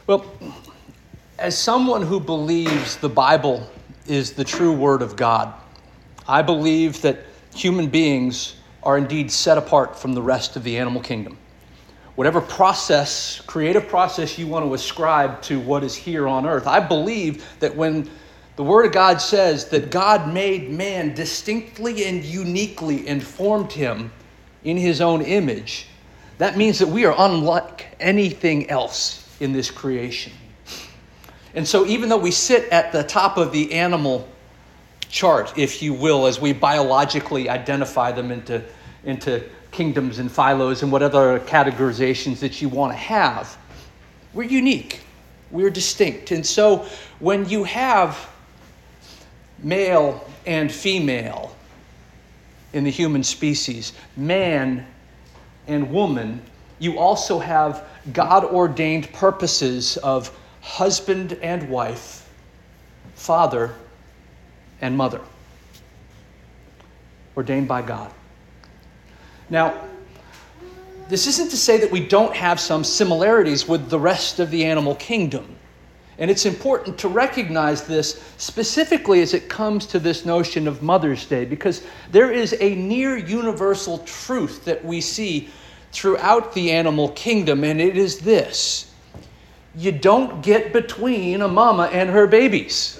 Well, as someone who believes the Bible is the true word of God, I believe that human beings are indeed set apart from the rest of the animal kingdom. Whatever process, creative process you want to ascribe to what is here on earth, I believe that when the Word of God says that God made man distinctly and uniquely and formed him in his own image, that means that we are unlike anything else in this creation. And so even though we sit at the top of the animal chart, if you will, as we biologically identify them into kingdoms and phylos and what other categorizations that you want to have, we're unique. We're distinct. And so when you have male and female in the human species, man and woman, you also have God-ordained purposes of husband and wife, father and mother, ordained by God. Now, this isn't to say that we don't have some similarities with the rest of the animal kingdom. And it's important to recognize this specifically as it comes to this notion of Mother's Day, because there is a near universal truth that we see throughout the animal kingdom, and it is this: you don't get between a mama and her babies.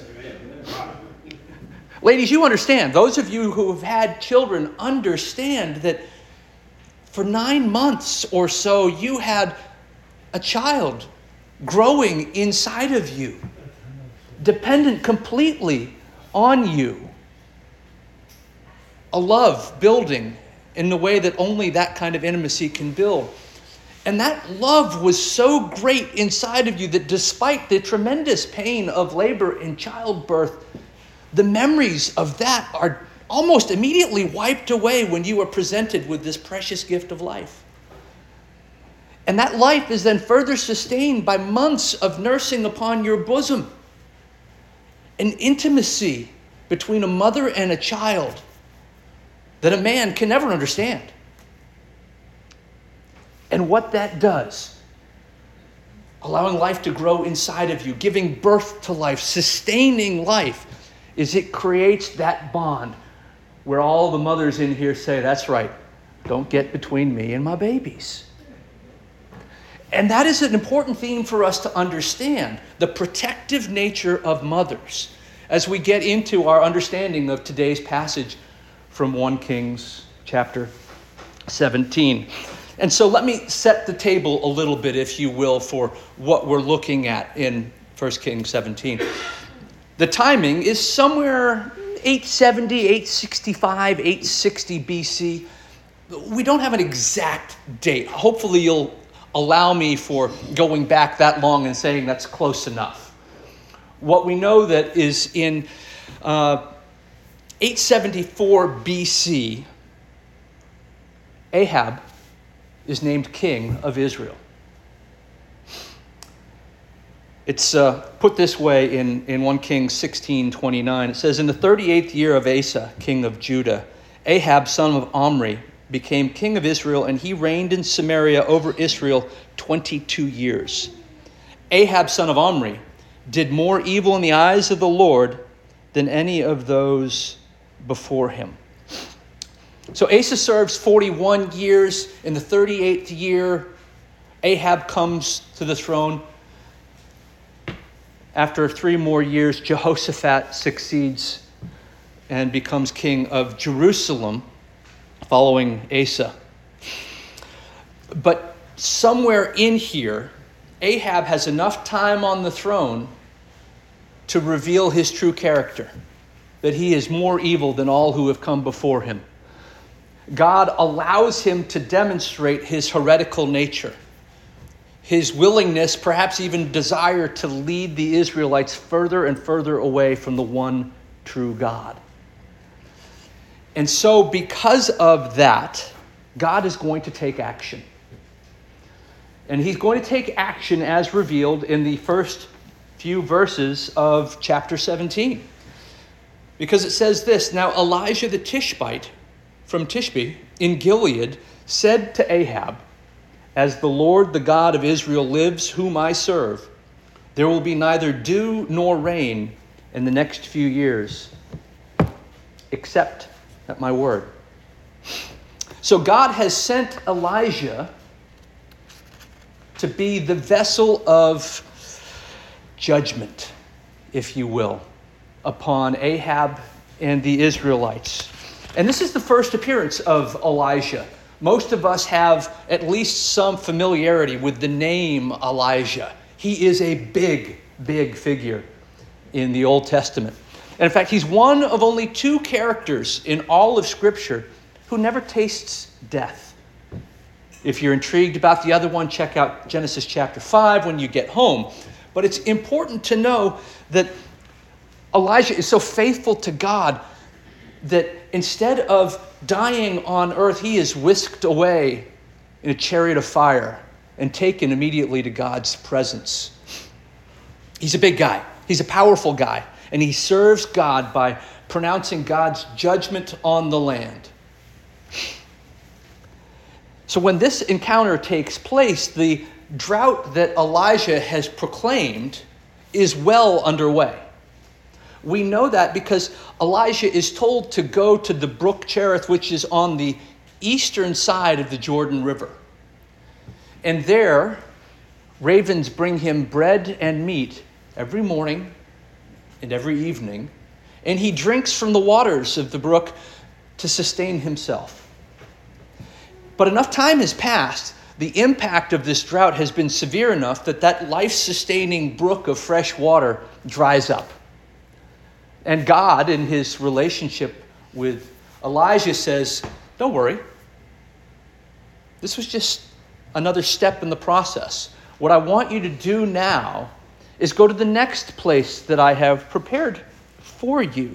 Ladies, you understand. Those of you who have had children understand that for 9 months or so, you had a child growing inside of you, dependent completely on you. A love building in the way that only that kind of intimacy can build. And that love was so great inside of you that despite the tremendous pain of labor and childbirth, the memories of that are almost immediately wiped away when you are presented with this precious gift of life. And that life is then further sustained by months of nursing upon your bosom. An intimacy between a mother and a child that a man can never understand. And what that does, allowing life to grow inside of you, giving birth to life, sustaining life, is it creates that bond where all the mothers in here say, that's right, don't get between me and my babies. And that is an important theme for us to understand, the protective nature of mothers, as we get into our understanding of today's passage from 1 Kings chapter 17. And so let me set the table a little bit, if you will, for what we're looking at in 1 Kings 17. The timing is somewhere 870, 865, 860 BC. We don't have an exact date. Hopefully you'll allow me for going back that long and saying that's close enough. What we know that is in 874 BC, Ahab is named king of Israel. It's put this way in 1 Kings 16:29. It says, in the 38th year of Asa, king of Judah, Ahab, son of Omri, became king of Israel, and he reigned in Samaria over Israel 22 years. Ahab, son of Omri, did more evil in the eyes of the Lord than any of those before him. So Asa serves 41 years. In the 38th year, Ahab comes to the throne. After 3 more years, Jehoshaphat succeeds and becomes king of Jerusalem, following Asa. But somewhere in here, Ahab has enough time on the throne to reveal his true character, that he is more evil than all who have come before him. God allows him to demonstrate his heretical nature, his willingness, perhaps even desire, to lead the Israelites further and further away from the one true God. And so because of that, God is going to take action. And he's going to take action as revealed in the first few verses of chapter 17. Because it says this, now Elijah the Tishbite from Tishbe in Gilead said to Ahab, as the Lord, the God of Israel lives, whom I serve, There will be neither dew nor rain in the next few years, except at my word. So God has sent Elijah to be the vessel of judgment, if you will, upon Ahab and the Israelites. And this is the first appearance of Elijah. Most of us have at least some familiarity with the name Elijah. He is a big, big figure in the Old Testament. And in fact, he's one of only two characters in all of Scripture who never tastes death. If you're intrigued about the other one, check out Genesis chapter 5 when you get home. But it's important to know that Elijah is so faithful to God that instead of dying on earth, he is whisked away in a chariot of fire and taken immediately to God's presence. He's a big guy. He's a powerful guy. And he serves God by pronouncing God's judgment on the land. So when this encounter takes place, the drought that Elijah has proclaimed is well underway. We know that because Elijah is told to go to the brook Cherith, which is on the eastern side of the Jordan River. And there, ravens bring him bread and meat every morning and every evening, and he drinks from the waters of the brook to sustain himself. But enough time has passed. The impact of this drought has been severe enough that life-sustaining brook of fresh water dries up. And God, in his relationship with Elijah, says, don't worry. This was just another step in the process. What I want you to do now is go to the next place that I have prepared for you.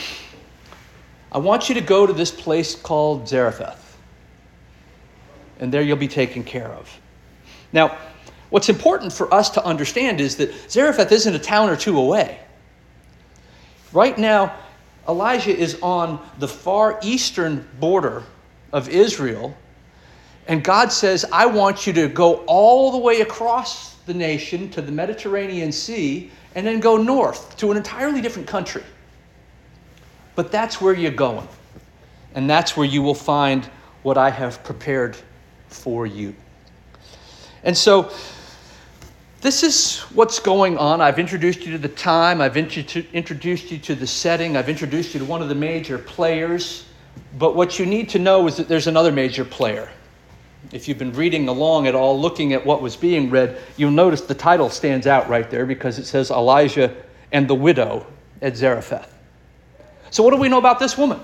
I want you to go to this place called Zarephath. And there you'll be taken care of. Now, what's important for us to understand is that Zarephath isn't a town or two away. Right now, Elijah is on the far eastern border of Israel, and God says, I want you to go all the way across the nation to the Mediterranean Sea and then go north to an entirely different country. But that's where you're going, and that's where you will find what I have prepared for you. And so this is what's going on. I've introduced you to the time. I've introduced you to the setting. I've introduced you to one of the major players. But what you need to know is that there's another major player. If you've been reading along at all, looking at what was being read, you'll notice the title stands out right there because it says Elijah and the widow at Zarephath. So what do we know about this woman?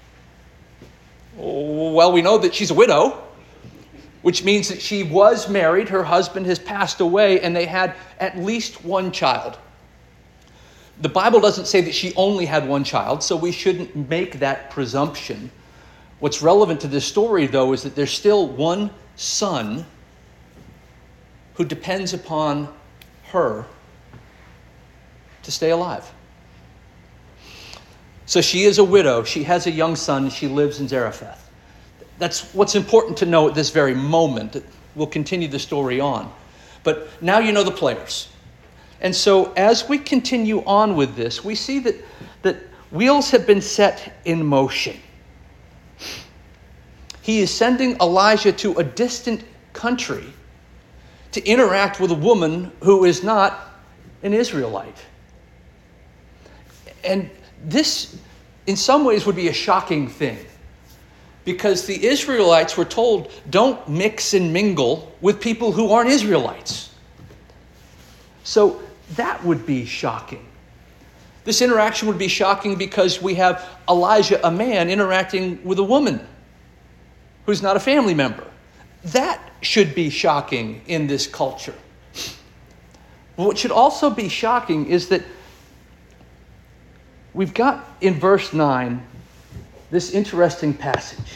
Well, we know that she's a widow, which means that she was married, her husband has passed away, and they had at least one child. The Bible doesn't say that she only had one child, so we shouldn't make that presumption. What's relevant to this story, though, is that there's still one son who depends upon her to stay alive. So she is a widow, she has a young son, she lives in Zarephath. That's what's important to know at this very moment. We'll continue the story on. But now you know the players. And so as we continue on with this, we see that wheels have been set in motion. He is sending Elijah to a distant country to interact with a woman who is not an Israelite. And this, in some ways, would be a shocking thing. Because the Israelites were told, don't mix and mingle with people who aren't Israelites. So that would be shocking. This interaction would be shocking because we have Elijah, a man, interacting with a woman who's not a family member. That should be shocking in this culture. What should also be shocking is that we've got in verse 9 this interesting passage.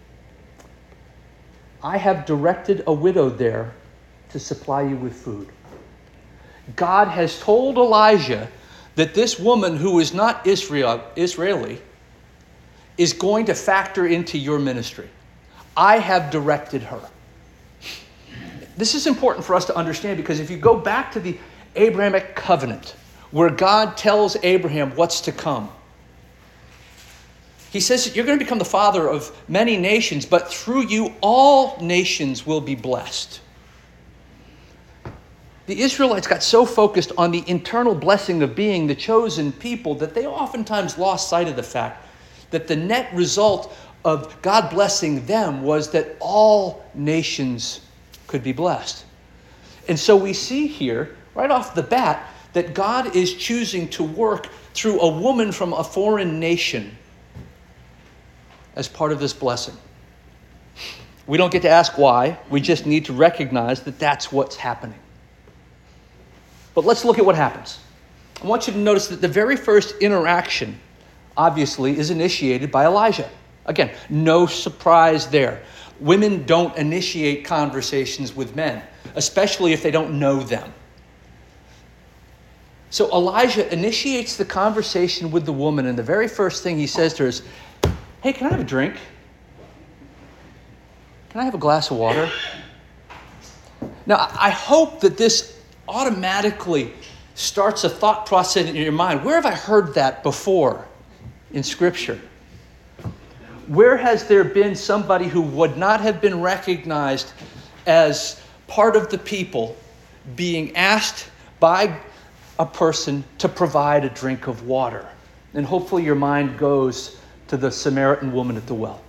I have directed a widow there to supply you with food. God has told Elijah that this woman who is not Israeli is going to factor into your ministry. I have directed her. This is important for us to understand because if you go back to the Abrahamic covenant, where God tells Abraham what's to come. He says that you're going to become the father of many nations, but through you all nations will be blessed. The Israelites got so focused on the internal blessing of being the chosen people that they oftentimes lost sight of the fact that the net result of God blessing them was that all nations could be blessed. And so we see here, right off the bat, that God is choosing to work through a woman from a foreign nation as part of this blessing. We don't get to ask why. We just need to recognize that that's what's happening. But let's look at what happens. I want you to notice that the very first interaction, obviously, is initiated by Elijah. Again, no surprise there. Women don't initiate conversations with men, especially if they don't know them. So Elijah initiates the conversation with the woman, and the very first thing he says to her is, "Hey, can I have a drink? Can I have a glass of water?" Now, I hope that this automatically starts a thought process in your mind. Where have I heard that before in Scripture? Where has there been somebody who would not have been recognized as part of the people being asked by a person to provide a drink of water? And hopefully your mind goes to the Samaritan woman at the well.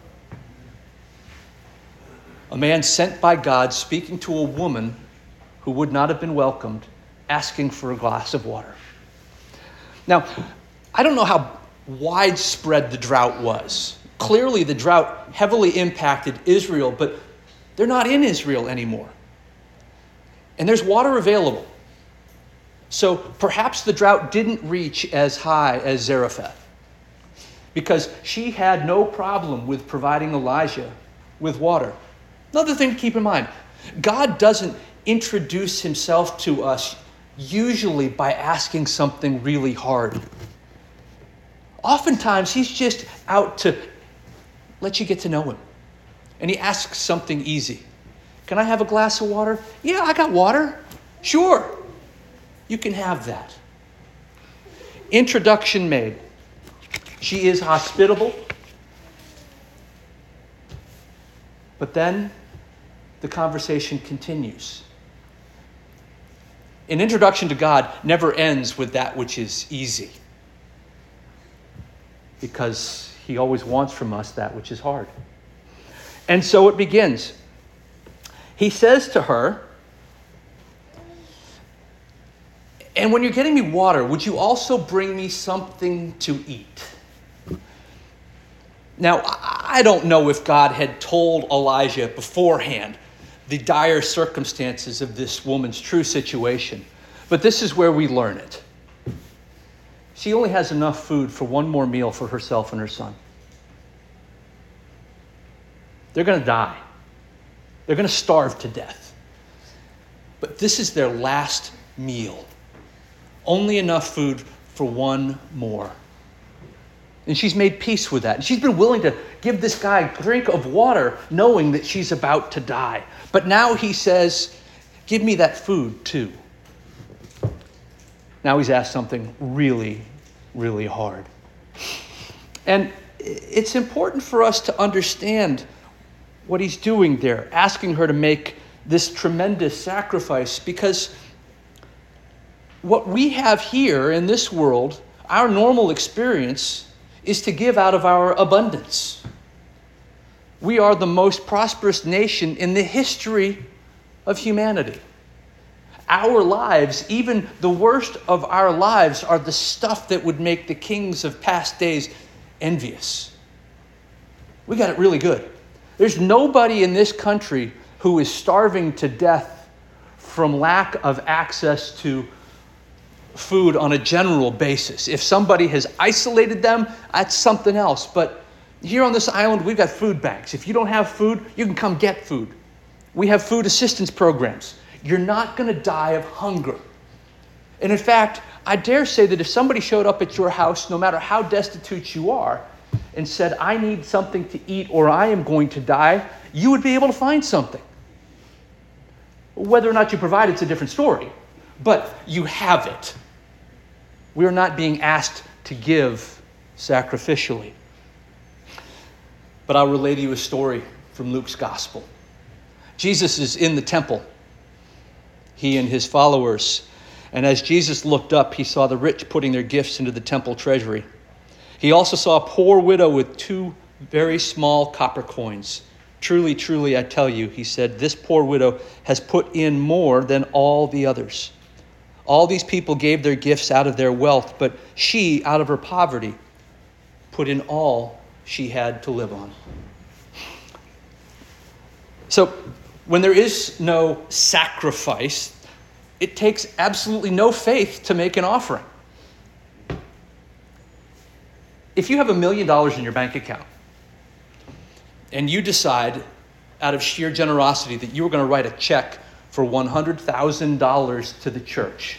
A man sent by God speaking to a woman who would not have been welcomed, asking for a glass of water. Now, I don't know how widespread the drought was. Clearly, the drought heavily impacted Israel, but they're not in Israel anymore. And there's water available. So perhaps the drought didn't reach as high as Zarephath, because she had no problem with providing Elijah with water. Another thing to keep in mind, God doesn't introduce himself to us usually by asking something really hard. Oftentimes, he's just out to let you get to know him. And he asks something easy. "Can I have a glass of water?" "Yeah, I got water." "Sure, you can have that." Introduction made. She is hospitable. But then the conversation continues. An introduction to God never ends with that which is easy, because he always wants from us that which is hard. And so it begins. He says to her, "And when you're getting me water, would you also bring me something to eat?" Now, I don't know if God had told Elijah beforehand the dire circumstances of this woman's true situation, but this is where we learn it. She only has enough food for one more meal for herself and her son. They're going to die. They're going to starve to death. But this is their last meal. Only enough food for one more. And she's made peace with that. And she's been willing to give this guy a drink of water knowing that she's about to die. But now he says, "Give me that food too." Now he's asked something really, really hard. And it's important for us to understand what he's doing there, asking her to make this tremendous sacrifice, because what we have here in this world, our normal experience, is to give out of our abundance. We are the most prosperous nation in the history of humanity. Our lives, even the worst of our lives, are the stuff that would make the kings of past days envious. We got it really good. There's nobody in this country who is starving to death from lack of access to food on a general basis. If somebody has isolated them, that's something else. But here on this island, we've got food banks. If you don't have food, you can come get food. We have food assistance programs. You're not going to die of hunger. And in fact, I dare say that if somebody showed up at your house, no matter how destitute you are, and said, "I need something to eat or I am going to die," you would be able to find something. Whether or not you provide, it's a different story. but you have it. We are not being asked to give sacrificially. But I'll relay to you a story from Luke's gospel. Jesus is in the temple, he and his followers. And as Jesus looked up, he saw the rich putting their gifts into the temple treasury. He also saw a poor widow with 2 very small copper coins. Truly, truly, I tell you, he said, this poor widow has put in more than all the others. All these people gave their gifts out of their wealth, but she, out of her poverty, put in all she had to live on. So, when there is no sacrifice, it takes absolutely no faith to make an offering. If you have $1 million in your bank account, and you decide, out of sheer generosity, that you were going to write a check for $100,000 to the church,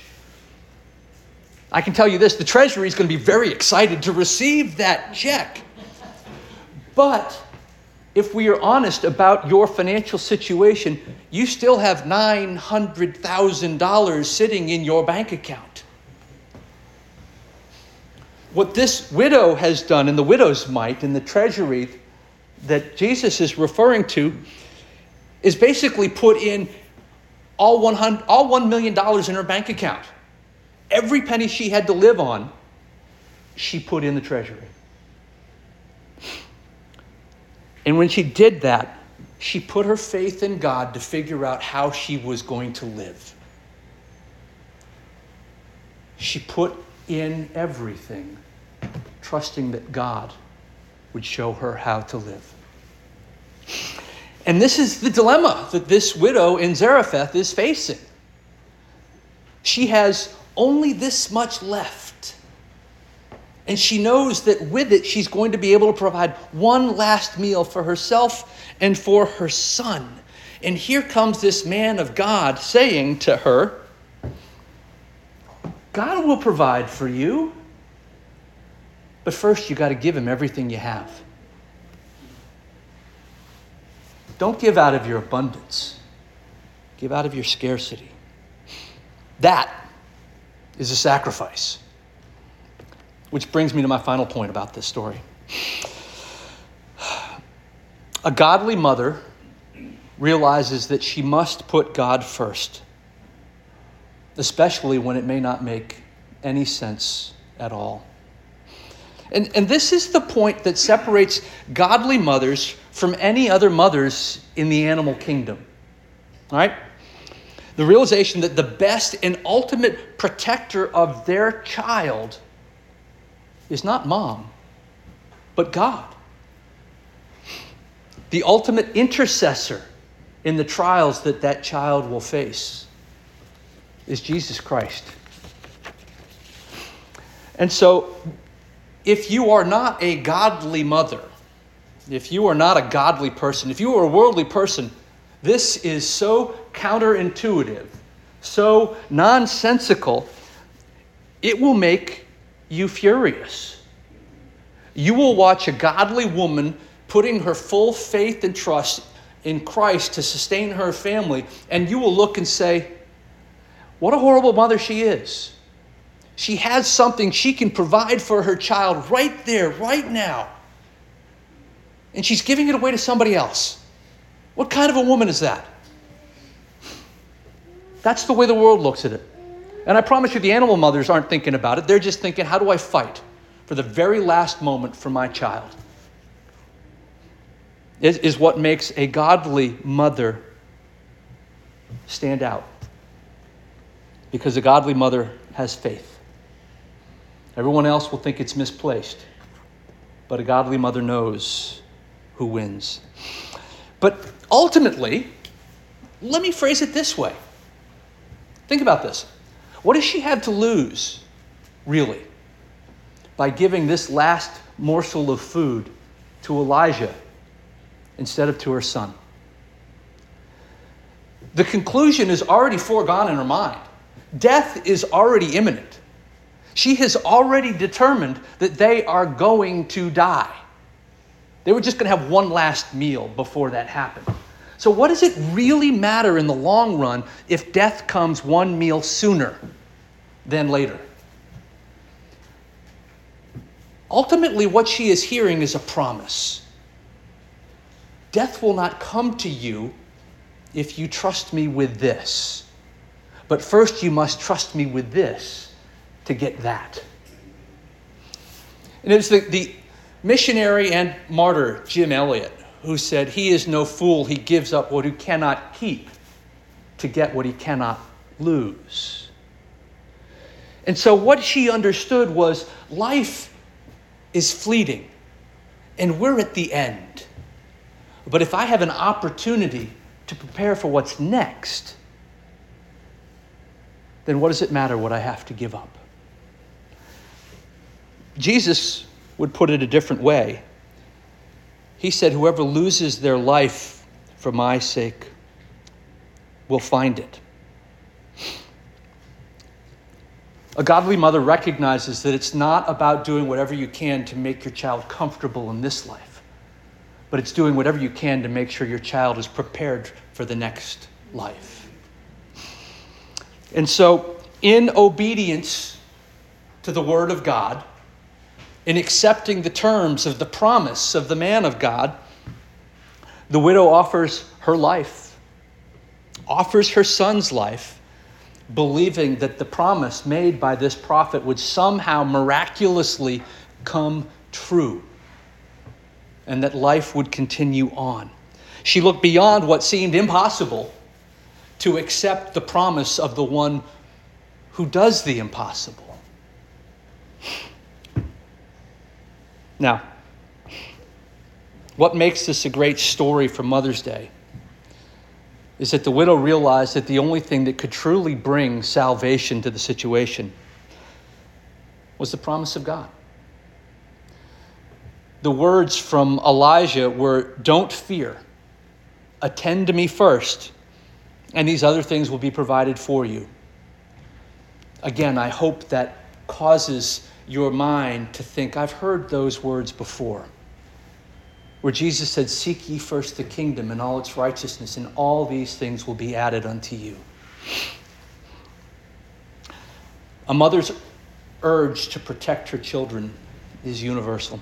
I can tell you this, the treasury is going to be very excited to receive that check. But if we are honest about your financial situation, you still have $900,000 sitting in your bank account. What this widow has done in the widow's mite in the treasury that Jesus is referring to is basically put in all $1 million in her bank account. Every penny she had to live on, she put in the treasury. And when she did that, she put her faith in God to figure out how she was going to live. She put in everything, trusting that God would show her how to live. And this is the dilemma that this widow in Zarephath is facing. She has only this much left. And she knows that with it, she's going to be able to provide one last meal for herself and for her son. And here comes this man of God saying to her, God will provide for you. But first, you got to give him everything you have. Don't give out of your abundance. Give out of your scarcity. That is a sacrifice. Which brings me to my final point about this story. A godly mother realizes that she must put God first, especially when it may not make any sense at all. And this is the point that separates godly mothers from any other mothers in the animal kingdom. All right? The realization that the best and ultimate protector of their child is not mom, but God. The ultimate intercessor in the trials that child will face is Jesus Christ. And so, if you are not a godly mother, if you are not a godly person, if you are a worldly person, this is so counterintuitive, so nonsensical, it will make you furious. You will watch a godly woman putting her full faith and trust in Christ to sustain her family, and you will look and say, what a horrible mother she is. She has something she can provide for her child right there, right now. And she's giving it away to somebody else. What kind of a woman is that? That's the way the world looks at it. And I promise you the animal mothers aren't thinking about it. They're just thinking, how do I fight for the very last moment for my child? It is what makes a godly mother stand out. Because a godly mother has faith. Everyone else will think it's misplaced. But a godly mother knows who wins. But ultimately, let me phrase it this way. Think about this. What does she have to lose, really, by giving this last morsel of food to Elijah instead of to her son? The conclusion is already foregone in her mind. Death is already imminent. She has already determined that they are going to die. They were just going to have one last meal before that happened. So what does it really matter in the long run if death comes one meal sooner than later? Ultimately, what she is hearing is a promise. Death will not come to you if you trust me with this. But first you must trust me with this to get that. And it was the missionary and martyr Jim Elliot who said, he is no fool, he gives up what he cannot keep to get what he cannot lose. And so what she understood was life is fleeting and we're at the end. But if I have an opportunity to prepare for what's next, then what does it matter what I have to give up? Jesus would put it a different way. He said, whoever loses their life for my sake will find it. A godly mother recognizes that it's not about doing whatever you can to make your child comfortable in this life, but it's doing whatever you can to make sure your child is prepared for the next life. And so, in obedience to the Word of God, in accepting the terms of the promise of the man of God, the widow offers her life, offers her son's life, believing that the promise made by this prophet would somehow miraculously come true and that life would continue on. She looked beyond what seemed impossible to accept the promise of the one who does the impossible. Now, what makes this a great story for Mother's Day is that the widow realized that the only thing that could truly bring salvation to the situation was the promise of God. The words from Elijah were, "Don't fear, attend to me first, and these other things will be provided for you." Again, I hope that causes your mind to think, I've heard those words before, where Jesus said, "Seek ye first the kingdom and all its righteousness, and all these things will be added unto you." A mother's urge to protect her children is universal.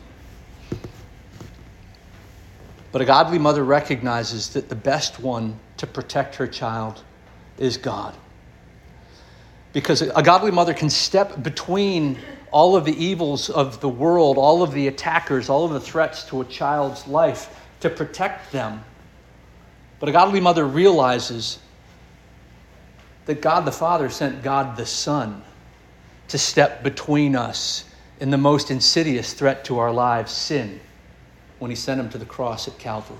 But a godly mother recognizes that the best one to protect her child is God. Because a godly mother can step between all of the evils of the world, all of the attackers, all of the threats to a child's life to protect them. But a godly mother realizes that God the Father sent God the Son to step between us in the most insidious threat to our lives, sin, when he sent him to the cross at Calvary.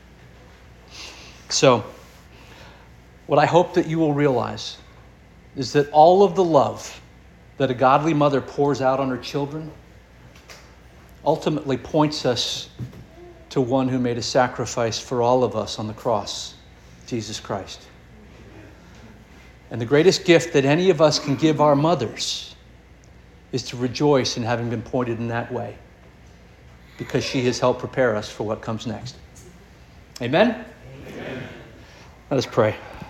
So, what I hope that you will realize is that all of the love that a godly mother pours out on her children ultimately points us to one who made a sacrifice for all of us on the cross, Jesus Christ. And the greatest gift that any of us can give our mothers is to rejoice in having been pointed in that way, because she has helped prepare us for what comes next. Amen? Amen. Let us pray.